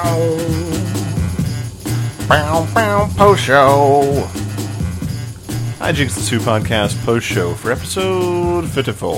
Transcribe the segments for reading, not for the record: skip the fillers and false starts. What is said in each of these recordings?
Post show. Hi, Jinx the Sue podcast post show for episode 54.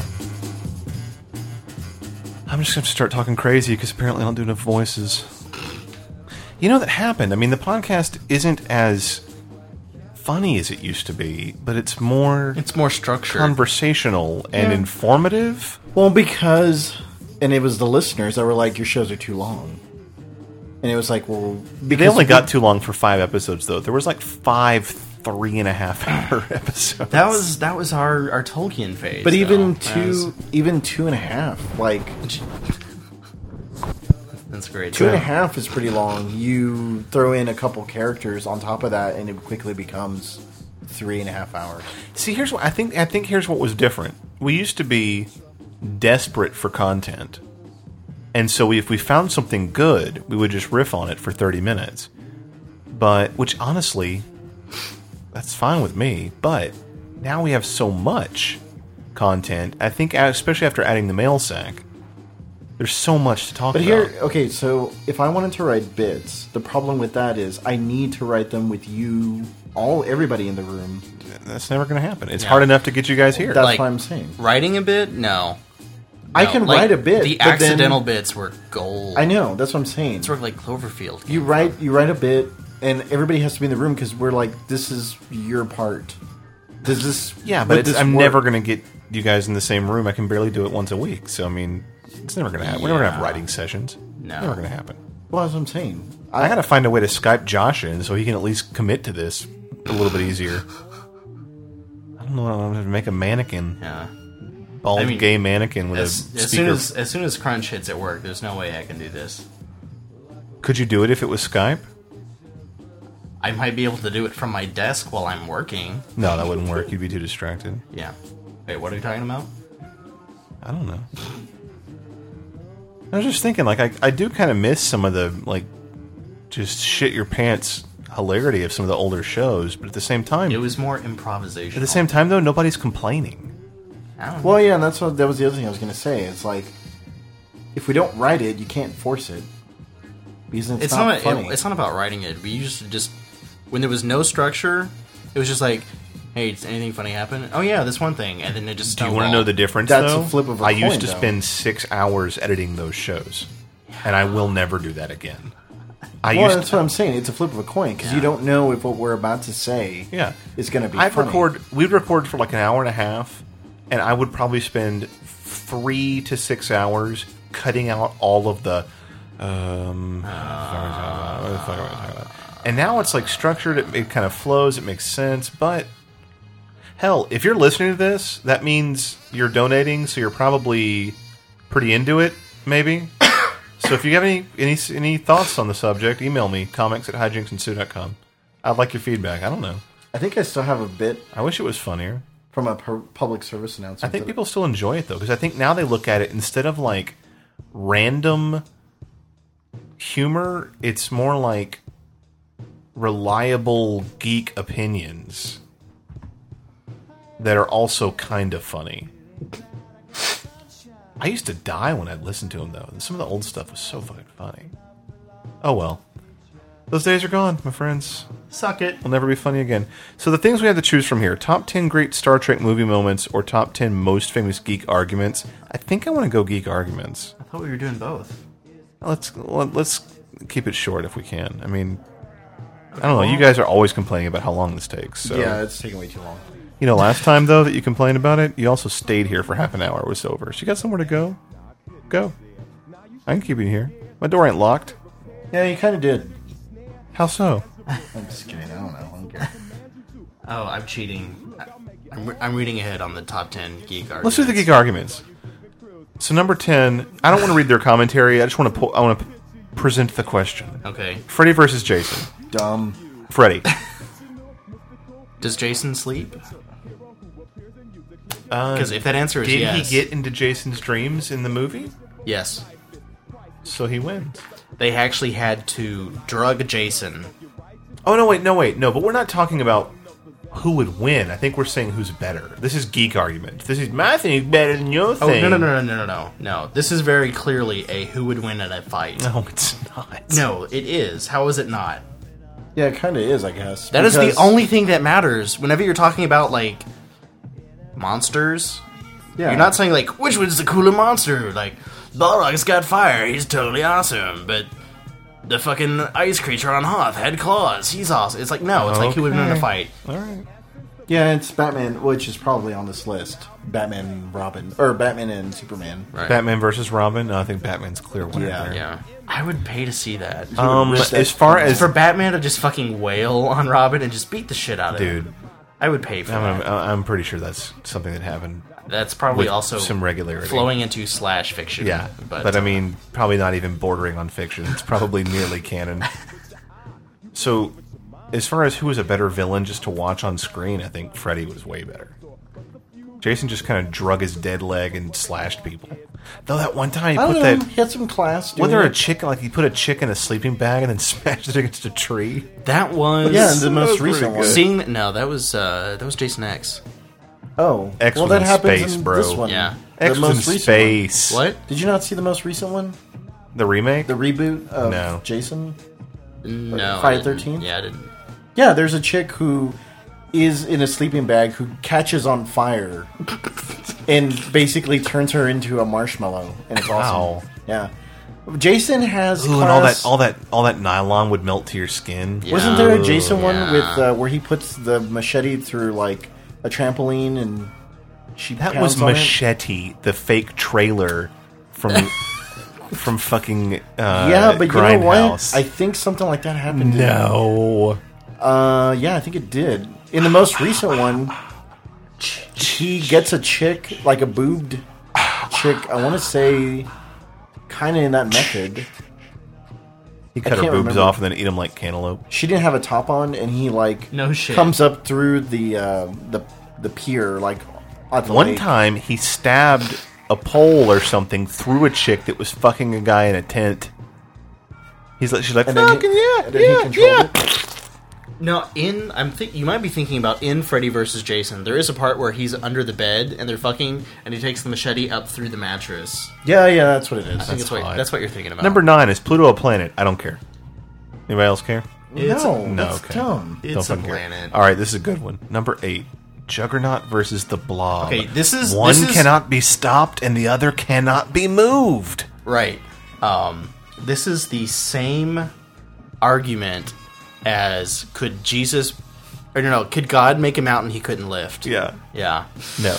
I'm just going to start talking crazy because apparently I don't do enough voices. You know, that happened. I mean, the podcast isn't as funny as it used to be, but it's more structured, conversational, and informative. Well, because, and it was the listeners that were like, your shows are too long. And it was like, well, because they only got too long for 5 episodes, though. There was like 5 3.5-hour episodes. That was our Tolkien phase. But even 2.5, like that's great. 2.5 is pretty long. You throw in a couple characters on top of that, and it quickly becomes 3.5 hours. See, here's what I think. Here's what was different. We used to be desperate for content, and so if we found something good, we would just riff on it for 30 minutes. But which honestly, that's fine with me. But now we have so much content. I think, especially after adding the mail sack, there's so much to talk about. But here, okay, so if I wanted to write bits, the problem with that is I need to write them with you, everybody in the room. That's never going to happen. It's hard enough to get you guys here. That's like, what I'm saying. Writing a bit? No. I can write a bit. The but accidental then, bits were gold. I know, that's what I'm saying. It's sort of like Cloverfield. You write a bit, and everybody has to be in the room because we're like, this is your part. Does this? Yeah, but I'm never going to get you guys in the same room. I can barely do it once a week. So I mean, it's never going to happen. We're never going to have writing sessions. No, never going to happen. Well, that's what I'm saying. I got to find a way to Skype Josh in so he can at least commit to this a little bit easier. I don't know. I'm going to make a mannequin. Yeah. Bald gay mannequin with a speaker. As soon as crunch hits at work, there's no way I can do this. Could you do it if it was Skype? I might be able to do it from my desk while I'm working. No, that wouldn't work. You'd be too distracted. Yeah. Wait, what are you talking about? I don't know. I was just thinking, like, I do kind of miss some of the, like, just shit your pants hilarity of some of the older shows, but at the same time... It was more improvisational. At the same time, though, nobody's complaining. I don't know. Well, yeah, and that was the other thing I was going to say. It's like, if we don't write it, you can't force it. Because it's not funny. It's not about writing it. We used to just... When there was no structure, it was just like, hey, does anything funny happen? Oh, yeah, this one thing. And then it just... Do you want to know the difference, That's though? a flip of a I coin, used to though. spend 6 hours editing those shows. And I will never do that again. That's what I'm saying. It's a flip of a coin. Because you don't know if what we're about to say is going to be funny. We'd record for like an hour and a half. And I would probably spend 3 to 6 hours cutting out all of the... And now it's like structured, it kind of flows, it makes sense, but hell, if you're listening to this, that means you're donating, so you're probably pretty into it, maybe. So if you have any thoughts on the subject, email me, comics@hijinksandSue.com. I'd like your feedback. I don't know. I think I still have a bit I wish it was funnier. from a public service announcement. I think people still enjoy it, though, because I think now they look at it, instead of like random humor, it's more like reliable geek opinions that are also kind of funny. I used to die when I'd listen to them, though. Some of the old stuff was so fucking funny. Oh well. Those days are gone, my friends. Suck it. Will never be funny again. So the things we have to choose from here: top 10 great Star Trek movie moments, or top 10 most famous geek arguments. I think I want to go geek arguments. I thought we were doing both. Let's keep it short if we can. I mean, I don't know. You guys are always complaining about how long this takes. So. Yeah, it's taking way too long. You know, last time, though, that you complained about it, you also stayed here for half an hour. It was over. So you got somewhere to go? Go. I can keep you here. My door ain't locked. Yeah, you kind of did. How so? I'm just kidding. I don't know. I don't care. Oh, I'm cheating. I'm reading ahead on the top 10 geek arguments. Let's do the geek arguments. So number 10, I don't want to read their commentary. I just want to present the question. Okay. Freddy versus Jason. Dumb. Freddy. Does Jason sleep? Because if that answer is did yes... he get into Jason's dreams in the movie? Yes. So he wins. They actually had to drug Jason. Oh, no, wait. No, but we're not talking about who would win. I think we're saying who's better. This is geek argument. This is my thing is better than your Oh, thing. no. This is very clearly a who would win at a fight. No, it's not. No, it is. How is it not? Yeah, it kind of is, I guess. That is the because- only thing that matters. Whenever you're talking about, like, monsters, Yeah. you're not saying, like, which one's the cooler monster? Like, Balrog's got fire, he's totally awesome, but the fucking ice creature on Hoth had claws, he's awesome. It's like, no, it's like who would win in a fight. All right. Yeah, it's Batman, which is probably on this list. Batman and Robin. Or Batman and Superman. Right. Batman versus Robin. No, I think Batman's clear winner Yeah. there. Yeah. I would pay to see that. As far as For Batman to just fucking wail on Robin and just beat the shit out of him. dude, I would pay for that. I'm pretty sure that's something that happened. That's probably with also some regularity. flowing into slash fiction. Yeah, but I mean, probably not even bordering on fiction. It's probably nearly canon. So, as far as who was a better villain just to watch on screen, I think Freddy was way better. Jason just kind of drug his dead leg and slashed people. Though that one time he I don't put know, that... he had some class. Was doing there a it. chick, like he put a chick in a sleeping bag and then smashed it against a tree? that was Yeah, the most pretty recent one. good. seeing. No, that was Jason X. Oh. X well, was that in happens space, in bro. this one. Yeah. X the was in most recent space. What? one. Did you not see the most recent one? The remake? The reboot of No. Jason? No. Friday I didn't. 13th? Yeah, I didn't. Yeah, there's a chick who is in a sleeping bag who catches on fire and basically turns her into a marshmallow, and it's awesome. Wow. Yeah, Jason has Ooh, class. and all that nylon would melt to your skin. Yeah. Wasn't there a Jason one Yeah. with where he puts the machete through like a trampoline and she That pounds was on it? Machete, the fake trailer from from fucking Yeah, but you know what? Grindhouse. I think something like that happened. No. Yeah, I think it did. In the most recent one, he gets a chick, like a boobed chick. I want to say, kind of in that method. He cut her can't boobs remember. off and then eat them like cantaloupe. She didn't have a top on, and he like No shit. comes up through the pier, like at the One lake. time, he stabbed a pole or something through a chick that was fucking a guy in a tent. She's like, And then he- fucking yeah, and then he yeah, controlled yeah. it. No, you might be thinking about in Freddy vs. Jason. There is a part where he's under the bed and they're fucking, and he takes the machete up through the mattress. Yeah, that's what it is. I think that's what you're thinking about. Number 9 is Pluto a planet? I don't care. Anybody else care? It's no, No, that's okay. dumb. It's Don't a fucking care. planet. All right, this is a good one. Number 8, Juggernaut versus the Blob. Okay, this is- one this is- cannot be stopped and the other cannot be moved. Right. This is the same argument as could God make a mountain he couldn't lift? Yeah. Yeah. No.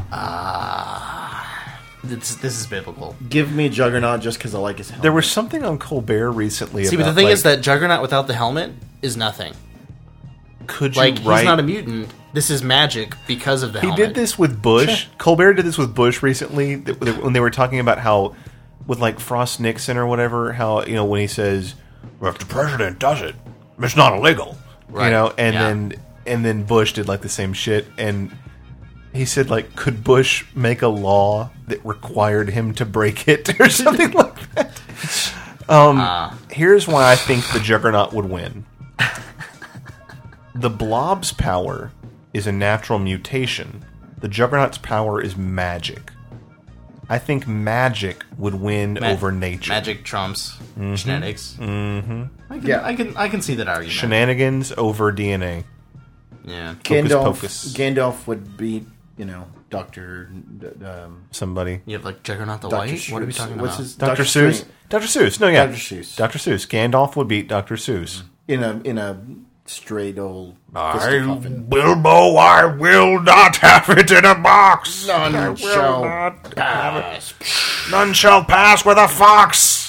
This is biblical. Give me Juggernaut just because I like his helmet. There was something on Colbert recently. See, but the thing is that Juggernaut without the helmet is nothing. could you Like, write? he's not a mutant. This is magic because of the He helmet. did this with Bush. Colbert did this with Bush recently when they were talking about how, with like Frost Nixon or whatever, how when he says, "Well, if the president does it, it's not illegal," Right. and then Bush did like the same shit, and he said like, could Bush make a law that required him to break it or something like that? Here's why I think the Juggernaut would win. The Blob's power is a natural mutation. The Juggernaut's power is magic. I think magic would win over nature. Magic trumps genetics. Mm-hmm. I can see that argument. Shenanigans over DNA. Yeah. Pocus. Gandalf would beat, Doctor. Somebody. You have like Juggernaut the Dr. White? What are we Seuss. talking What's about? his- Dr. Dr. Seuss. Strange. Dr. Seuss. No, yeah. Dr. Seuss. Dr. Seuss. Gandalf would beat Dr. Seuss. in a straight old. I, fisticuffin'. Bilbo, I will not have it in a box. None shall not have it. None shall pass with a fox.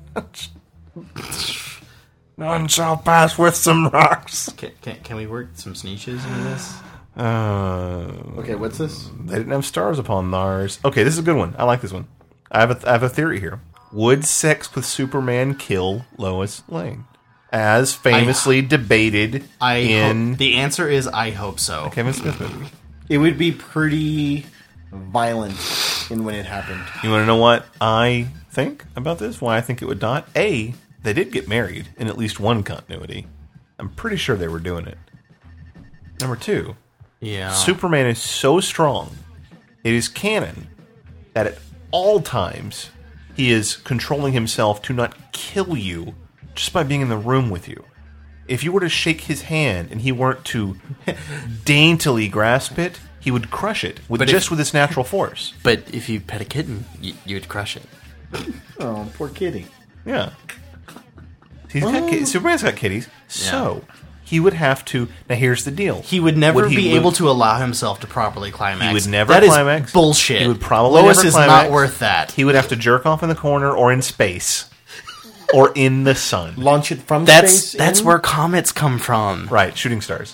None shall pass with some rocks. Can we work some sneeches into this? Okay, what's this? They didn't have stars upon theirs. Okay, this is a good one. I like this one. I have a theory here. Would sex with Superman kill Lois Lane? As famously debated in the answer is I hope so. Kevin Smith movie. It would be pretty violent in when it happened. You want to know what I think about this? Why I think it would not? A, they did get married in at least one continuity. I'm pretty sure they were doing it. Number 2, Yeah. Superman is so strong, it is canon that at all times he is controlling himself to not kill you just by being in the room with you. If you were to shake his hand and he weren't to daintily grasp it, he would crush it with with his natural force. But if you pet a kitten, you'd crush it. Oh, poor kitty. Yeah. Superman's got kitties, so he would have to. Now, here's the deal: He would never be able to allow himself to properly climax. He would never That climax. is bullshit. He would probably Lois never is climax. not worth that. He would have to jerk off in the corner or in space or in the sun. Launch it from space. That's in? where comets come from. Right, shooting stars.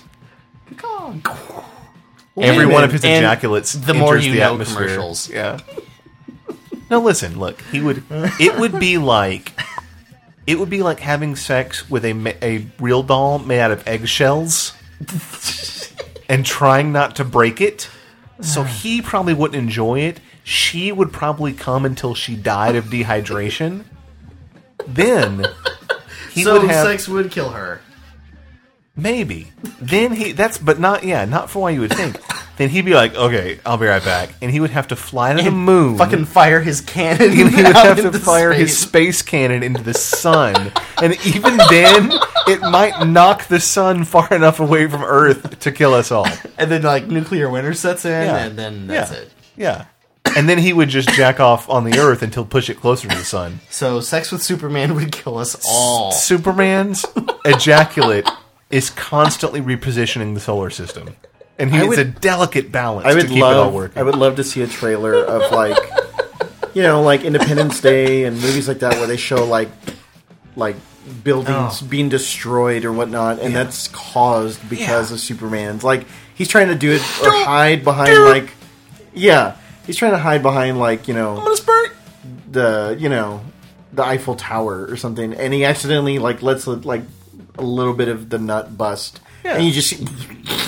Well, Every wait a one of minute. his ejaculates the more enters you the know atmosphere. commercials. Yeah. Now listen, look. It would be like having sex with a real doll made out of eggshells and trying not to break it. So he probably wouldn't enjoy it. She would probably come until she died of dehydration. Then he would have sex would kill her. maybe. Then not for why you would think. Then he'd be like, okay, I'll be right back. And he would have to fly to the moon. Fucking fire his cannon. And he would out have to into fire his space. space cannon into the sun. And even then, it might knock the sun far enough away from Earth to kill us all. And then, like, nuclear winter sets in, Yeah. and then that's it. Yeah. And then he would just jack off on the Earth until push it closer to the sun. So, sex with Superman would kill us all. Superman's ejaculate is constantly repositioning the solar system. And it's a delicate balance to keep it all working. I would love to see a trailer of like, like Independence Day and movies like that where they show like buildings being destroyed or whatnot, and that's caused because of Superman's. Like he's trying to do it or hide behind he's trying to hide behind I'm gonna spurt. the Eiffel Tower or something, and he accidentally lets a little bit of the nut bust, and you just see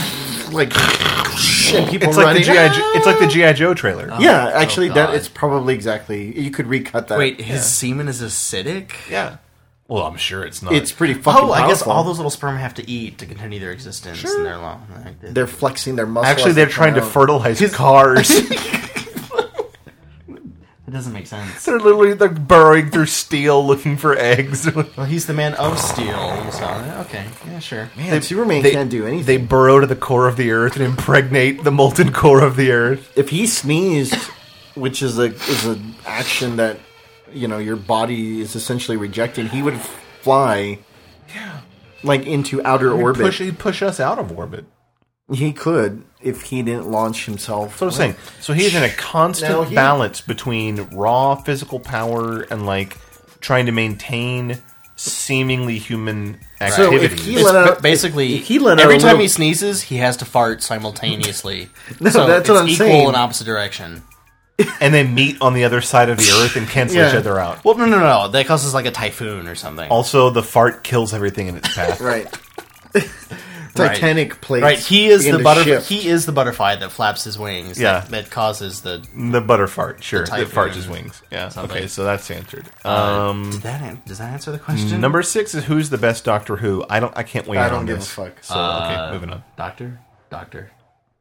and people It's like running. it's like the G.I. Joe trailer. Yeah, actually, God. it's probably exactly. You could recut that. Wait, his semen is acidic? Yeah. Well, I'm sure it's not. It's pretty fucking I guess powerful. all those little sperm have to eat to continue their existence. And they're long. They're flexing their muscles. Actually, as they're they trying to come out. fertilize cars. It doesn't make sense. They're burrowing through steel looking for eggs. Well, he's the man of steel. So, okay, yeah, sure. Man, Superman can't do anything. They burrow to the core of the earth and impregnate the molten core of the earth. If he sneezed, which is an action that your body is essentially rejecting, he would fly, into outer orbit. He'd push us out of orbit. He could if he didn't launch himself. That's what I'm saying. So he's in a constant Now he- balance between raw physical power and trying to maintain seemingly human So activities. if he let out, Basically, if he let out every a time little- he sneezes, he has to fart simultaneously. No, so that's it's what I'm equal saying. in opposite direction. and then meet on the other side of the earth and cancel each Yeah. other out. Well, no. That causes like a typhoon or something. Also, the fart kills everything in its path. right. Titanic plates. Right, he is begin the to butterfly. shift. He is the butterfly that flaps his wings. Yeah. that causes the. The butter fart, sure. The It farts his typhoon wings. Yeah. something. Okay, so that's answered. Does that answer the question? Number 6 is who's the best Doctor Who. I can't weigh I in don't on give a this. fuck. So okay, moving on. Doctor.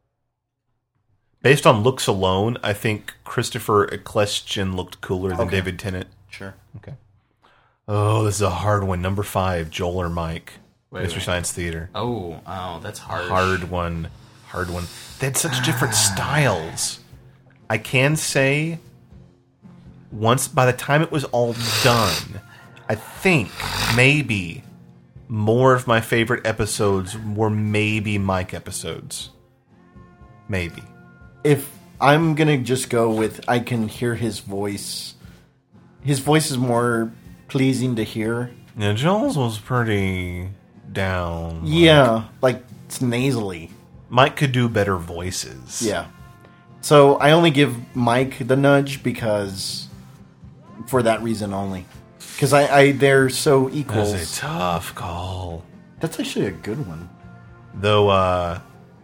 Based on looks alone, I think Christopher Eccleston looked cooler than Okay. David Tennant. Sure. Okay. Oh, this is a hard one. Number 5, Joel or Mike. Mystery wait. Science Theater. Oh, that's hard. Hard one. They had such different styles. I can say, once by the time it was all done, I think maybe more of my favorite episodes were maybe Mike episodes. Maybe. If I'm gonna just go with, I can hear his voice. His voice is more pleasing to hear. Yeah, Joel's was pretty down. Yeah, it's nasally. Mike could do better voices. Yeah. So I only give Mike the nudge because, for that reason only, because they're so equals. That's a tough call. That's actually a good one. Though, I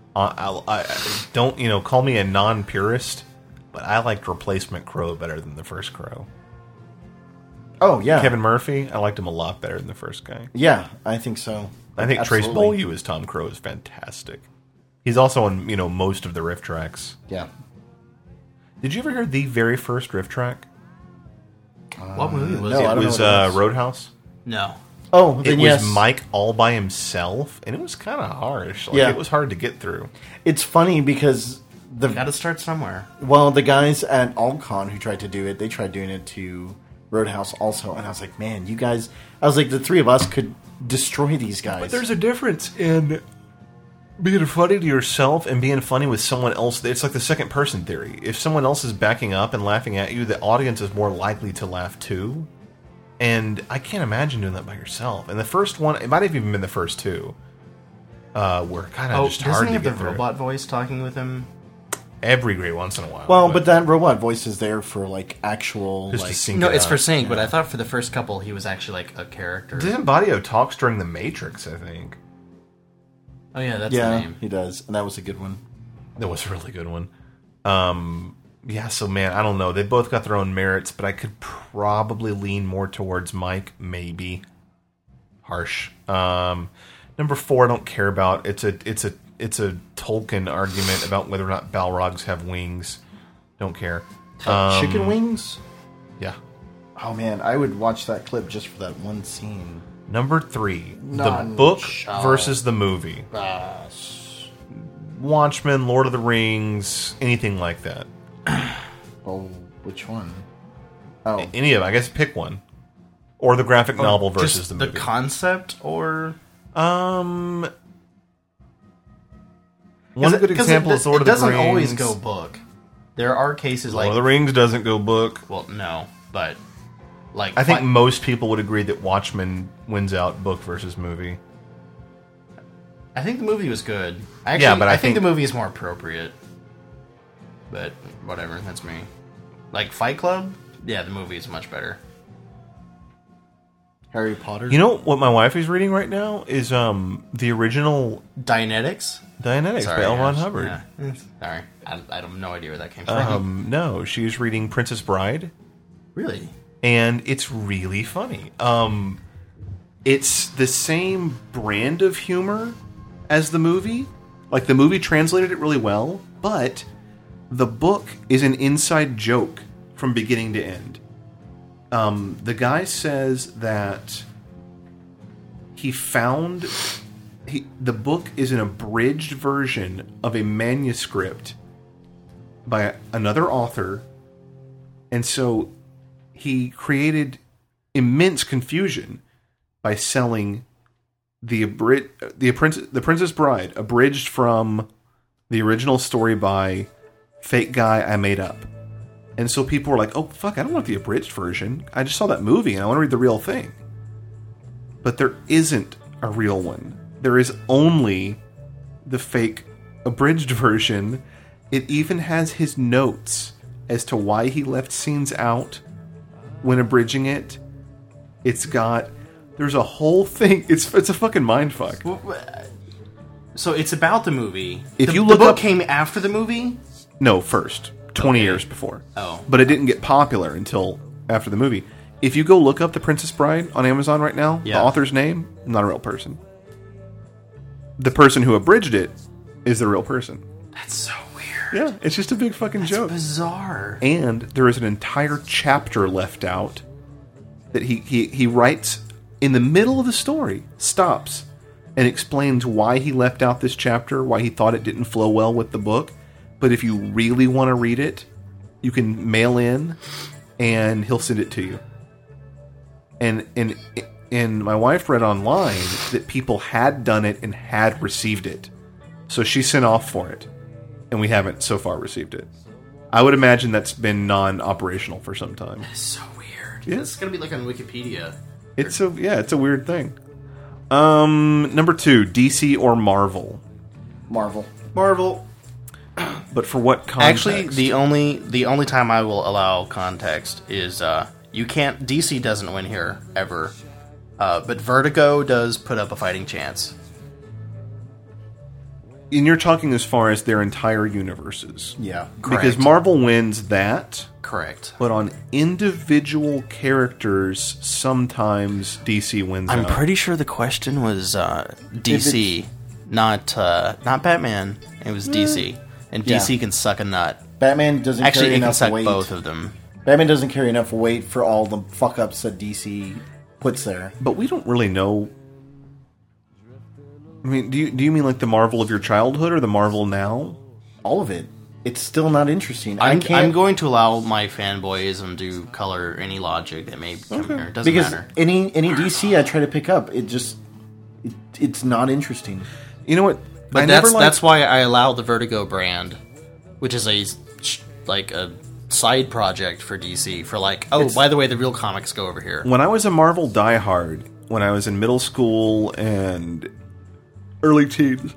don't, call me a non-purist, but I liked Replacement Crow better than the first Crow. Oh yeah, Kevin Murphy, I liked him a lot better than the first guy. Yeah, I think so. I think Trace Absolutely. Beaulieu as Tom Crow is fantastic. He's also on, most of the riff tracks. Yeah. Did you ever hear the very first riff track? What movie was no, it? I It don't was know what it was. Roadhouse. No. Oh, It then was yes. Mike all by himself, and it was kind of harsh. Like, Yeah. It was hard to get through. It's funny because Got to start somewhere. the guys at Alcon who tried to do it, they tried doing it to Roadhouse also, and I was like, man, you guys, the three of us could destroy these guys. But there's a difference in being funny to yourself and being funny with someone else. It's like the second person theory. If someone else is backing up and laughing at you, the audience is more likely to laugh too. And I can't imagine doing that by yourself. And the first one, it might have even been the first two, were kind of just doesn't hard he to have get the through. robot voice talking with him? Every great once in a while. well, but that robot voice is there for like actual just to like. sync No, it it's up. for sync, but I thought for the first couple he was actually like a character. Didn't Badio talks during The Matrix, I think. Oh yeah, that's the Yeah, name. he does, and that was a good one. That was a really good one. Yeah, so man, I don't know. They both got their own merits, but I could probably lean more towards Mike, maybe. Harsh. Number 4, I don't care about. It's a Tolkien argument about whether or not Balrogs have wings. Don't care. Chicken wings? Yeah. Oh man, I would watch that clip just for that one scene. Number 3, the None. book versus the movie. Watchmen, Lord of the Rings, anything like that. Oh, which one? Oh, Any of them. I guess pick one. Or the graphic novel versus Just the movie. concept, or One good example is Lord of the Rings. It doesn't always go book. There are cases Lord like of the Rings doesn't go book. well, no, but like I think most people would agree that Watchmen wins out book versus movie. I think the movie was good. Actually, Yeah, but I I think think- the movie is more appropriate. But whatever, that's me. Like Fight Club, yeah, the movie is much better. Harry Potter. You know what my wife is reading right now is the original Dianetics? Dianetics by L. Ron Hubbard. Yeah. Sorry, I have no idea where that came from. No, she's reading Princess Bride, Really? and it's really funny. It's the same brand of humor as the movie. Like, the movie translated it really well, but the book is an inside joke from beginning to end. The guy says that he found... the book is an abridged version of a manuscript by another author, and so he created immense confusion by selling the Princess Bride abridged from the original story by fake guy I made up. And so people were like, oh fuck, I don't want the abridged version. I just saw that movie and I want to read the real thing. But there isn't a real one. There is only the fake abridged version. It even has his notes as to why he left scenes out when abridging it. There's a whole thing. It's a fucking mindfuck. So it's about the movie. If the, you the look book up- came after the movie? No, first. 20 Okay. years before. Oh. But it didn't get popular until after the movie. If you go look up The Princess Bride on Amazon right now, Yeah. the author's name, not a real person. The person who abridged it is the real person. That's so weird. Yeah, it's just a big fucking joke. Bizarre. And there is an entire chapter left out that he writes in the middle of the story, stops, and explains why he left out this chapter, why he thought it didn't flow well with the book. But if you really want to read it, you can mail in, and he'll send it to you. And my wife read online that people had done it and had received it. So she sent off for it, and we haven't so far received it. I would imagine that's been non-operational for some time. That's so weird. Yeah. It's gonna be like on Wikipedia. It's a weird thing. Number 2, DC or Marvel. Marvel. Marvel. But for what context? Actually, the only time I will allow context is you can't. DC doesn't win here ever, but Vertigo does put up a fighting chance. And you're talking as far as their entire universes. Yeah. Because Correct. Marvel wins that, Correct. but on individual characters, sometimes DC wins I'm out. pretty sure the question was DC. not Batman. It was DC, and DC can suck a nut. Batman doesn't Actually, carry it can enough suck weight. both of them. Batman doesn't carry enough weight for all the fuck ups that DC puts there. But we don't really know. I mean, do you mean like the Marvel of your childhood or the Marvel now? All of it. It's still not interesting. I'm going to allow my fanboyism to color any logic that may come here. It doesn't matter. Any DC I try to pick up, it's not interesting. You know what? But that's why I allow the Vertigo brand, which is a side project for DC. For by the way, the real comics go over here. When I was a Marvel diehard, when I was in middle school and early teens,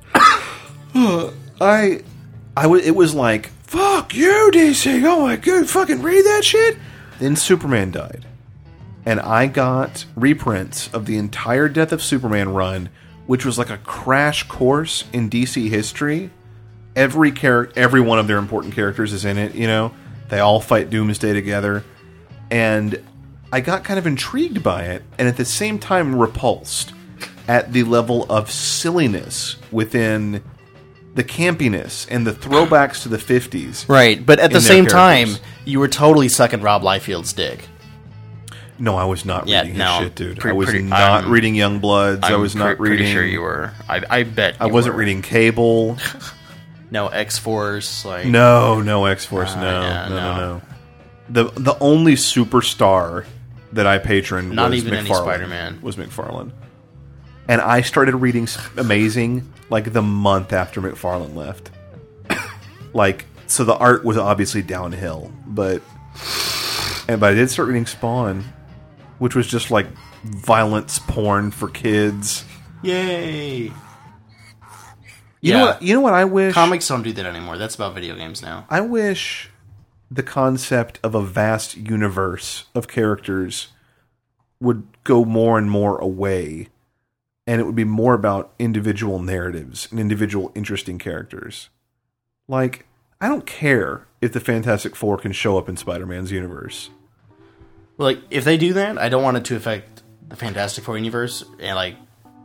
it was like, fuck you, DC. Oh my god, fucking read that shit. Then Superman died. And I got reprints of the entire Death of Superman run, which was like a crash course in DC history. Every one of their important characters is in it, you know. They all fight Doomsday together. And I got kind of intrigued by it, and at the same time repulsed at the level of silliness within the campiness and the throwbacks to the 50s. Right, but at the same time, you were totally sucking Rob Liefeld's dick. No, I was not reading his shit, dude. I was not reading Youngbloods. I was not reading... pretty sure you were. I bet I wasn't reading Cable. No X-Force. No X-Force. No. The only superstar that I patroned not was even McFarlane. Any Spider-Man. Was McFarlane. And I started reading Amazing like the month after McFarlane left. So the art was obviously downhill, but I did start reading Spawn, which was just like violence porn for kids. Yay! You know what I wish? Comics don't do that anymore. That's about video games now. I wish the concept of a vast universe of characters would go more and more away, and it would be more about individual narratives and individual interesting characters. Like, I don't care if the Fantastic Four can show up in Spider-Man's universe. Well, if they do that, I don't want it to affect the Fantastic Four universe, and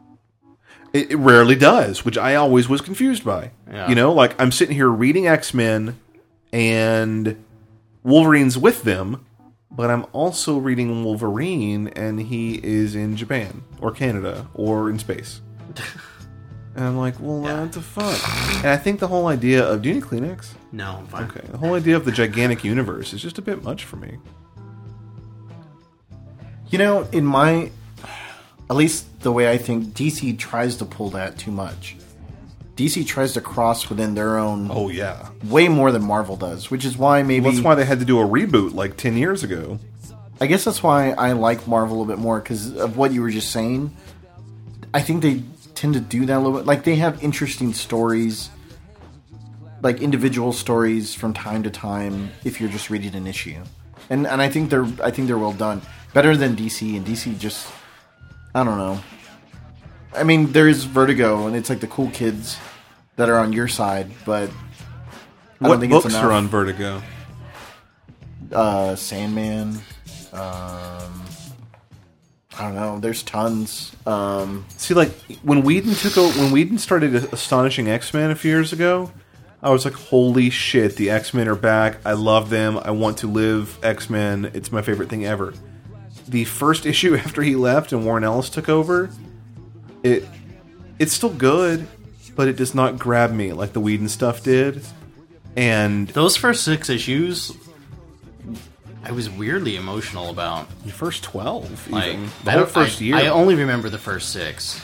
It rarely does, which I always was confused by. Yeah. You know, I'm sitting here reading X-Men, and Wolverine's with them, but I'm also reading Wolverine, and he is in Japan, or Canada, or in space. And I'm like, well, what the fuck? And I think the whole idea of... Do you need Kleenex? No, I'm fine. Okay. The whole idea of the gigantic universe is just a bit much for me. You know, at least the way I think, DC tries to pull that too much. DC tries to cross within their own... Oh, yeah. Way more than Marvel does, which is why maybe... Well, that's why they had to do a reboot 10 years ago. I guess that's why I like Marvel a little bit more, because of what you were just saying. I think they tend to do that a little bit. They have interesting stories, individual stories from time to time, if you're just reading an issue. And I think they're well done. Better than DC, and DC just... I don't know. I mean, there's Vertigo, and it's the cool kids that are on your side, but I don't think books it's enough. are on Vertigo? Sandman. I don't know. There's tons. See, when Whedon started Astonishing X-Men a few years ago, I was like, holy shit, the X-Men are back. I love them. I want to live X-Men. It's my favorite thing ever. The first issue after he left and Warren Ellis took over, it's still good, but it does not grab me like the Whedon stuff did. And those first 6 issues, I was weirdly emotional about. The first 12, even. The whole first year. I only remember the first 6.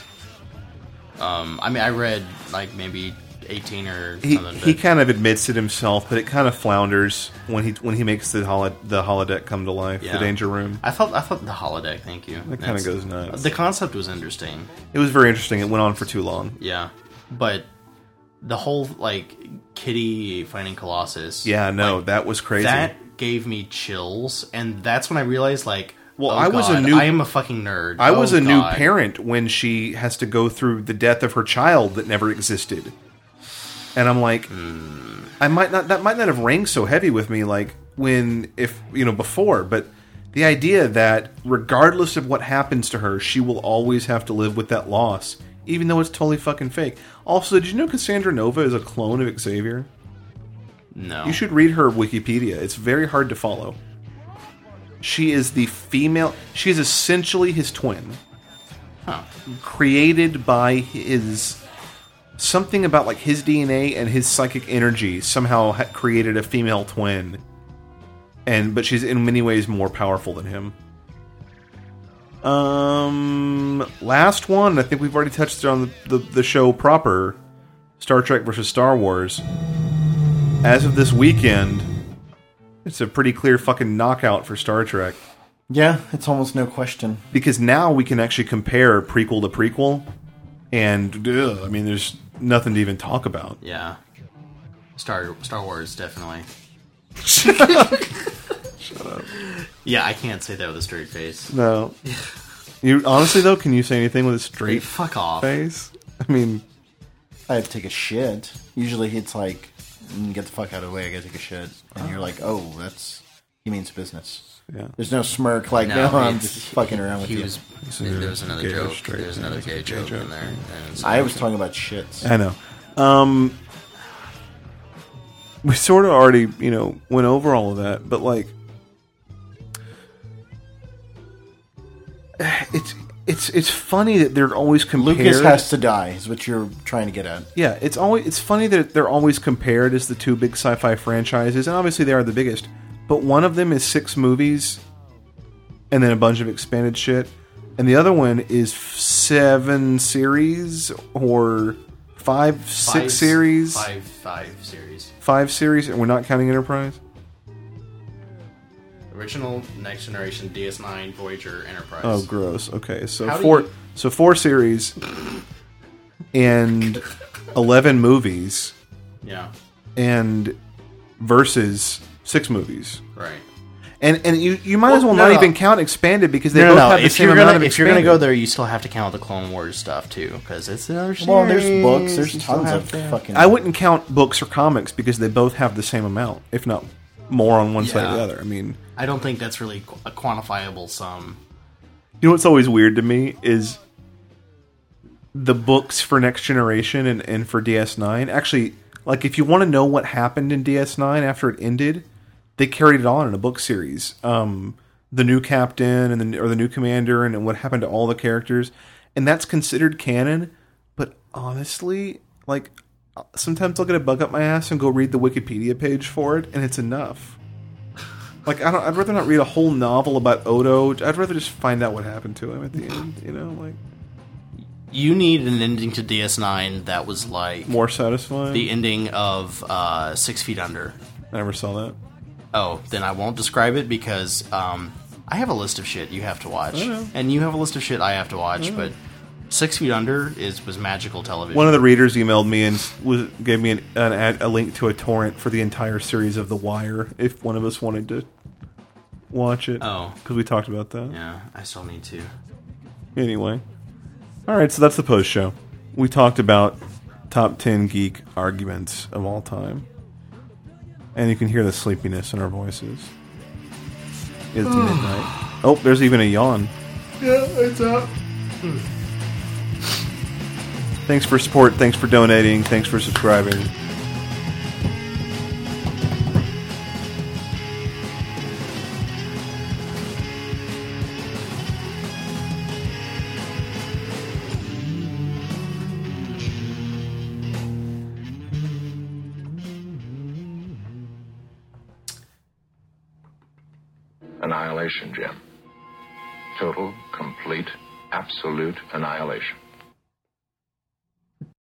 I read maybe 18 or something. He kind of admits it himself, but it kind of flounders when he makes the holodeck come to life, the Danger Room. I thought the holodeck. Thank you. It kind of goes nuts. The concept was interesting. It was very interesting. It went on for too long. Yeah, but the whole Kitty fighting Colossus. Yeah, no, that was crazy. That gave me chills, and that's when I realized I am a fucking nerd. I was a new parent when she has to go through the death of her child that never existed. And I'm like, that might not have rang so heavy with me before, but the idea that regardless of what happens to her, she will always have to live with that loss, even though it's totally fucking fake. Also, did you know Cassandra Nova is a clone of Xavier? No. You should read her Wikipedia. It's very hard to follow. She is the female... She is essentially his twin. Huh. Created by his... Something about like his DNA and his psychic energy somehow created a female twin. But she's in many ways more powerful than him. Last one. I think we've already touched on the show proper. Star Trek versus Star Wars. As of this weekend, it's a pretty clear fucking knockout for Star Trek. Yeah, it's almost no question. Because now we can actually compare prequel to prequel. And, I mean, there's nothing to even talk about. Yeah. Star Wars, definitely. Shut up. Yeah, I can't say that with a straight face. No. You honestly, though, can you say anything with a Hey, straight fuck off. face? I mean... I have to take a shit. Usually it's like, get the fuck out of the way, I gotta take a shit. And you're like, oh, he means business. Yeah. There's no smirk like, no, I'm just fucking around with you. There was another gay or joke. straight. There was another gay joke in there. And I was talking about shits. I know. We sort of already, went over all of that, but like, it's funny that they're always compared. Lucas has to die, is what you're trying to get at. Yeah, it's funny that they're always compared as the two big sci-fi franchises, and obviously they are the biggest. But one of them is 6 movies, and then a bunch of expanded shit, and the other one is 7 series or 6 series. 5 series. 5 series, and we're not counting Enterprise. Original, Next Generation, DS9, Voyager, Enterprise. Oh, gross. Okay, so How do 4 you- so 4 series and 11 movies Yeah. and versus 6 movies. Right. And you might as well no, not no. even count expanded because they both have the same amount of If you're expanded. gonna go there, you still have to count the Clone Wars stuff too, because it's another series. Well, there's books, You there's still tons have of to- fucking... I wouldn't count books or comics because they both have the same amount, if not more on one side or the Yeah. other. I mean, I don't think that's really a quantifiable sum. you know what's always weird to me is the books for Next Generation and for DS9. Actually, like if you want to know what happened in DS9 after it ended, they carried it on in a book series. The new captain and the new commander and what happened to all the characters, and that's considered canon. But honestly, like sometimes I'll get a bug up my ass and go read the Wikipedia page for it, and it's enough. Like I'd rather not read a whole novel about Odo. I'd rather just find out what happened to him at the end. Like You need an ending to DS9 that was like more satisfying. the ending of 6 Feet Under. I never saw that. Oh, then I won't describe it because I have a list of shit you have to watch, and you have a list of shit I have to watch. But 6 Feet Under was magical television. One of the readers emailed me and gave me a link to a torrent for the entire series of The Wire if one of us wanted to watch it. Oh. Because we talked about that. Yeah, I still need to. Anyway. Alright, so that's the post show. We talked about top 10 geek arguments of all time. And you can hear the sleepiness in our voices. It's midnight. Oh, there's even a yawn. Yeah, it's up. Thanks for support. Thanks for donating. Thanks for subscribing. Annihilation, Jim. Total, complete, absolute annihilation.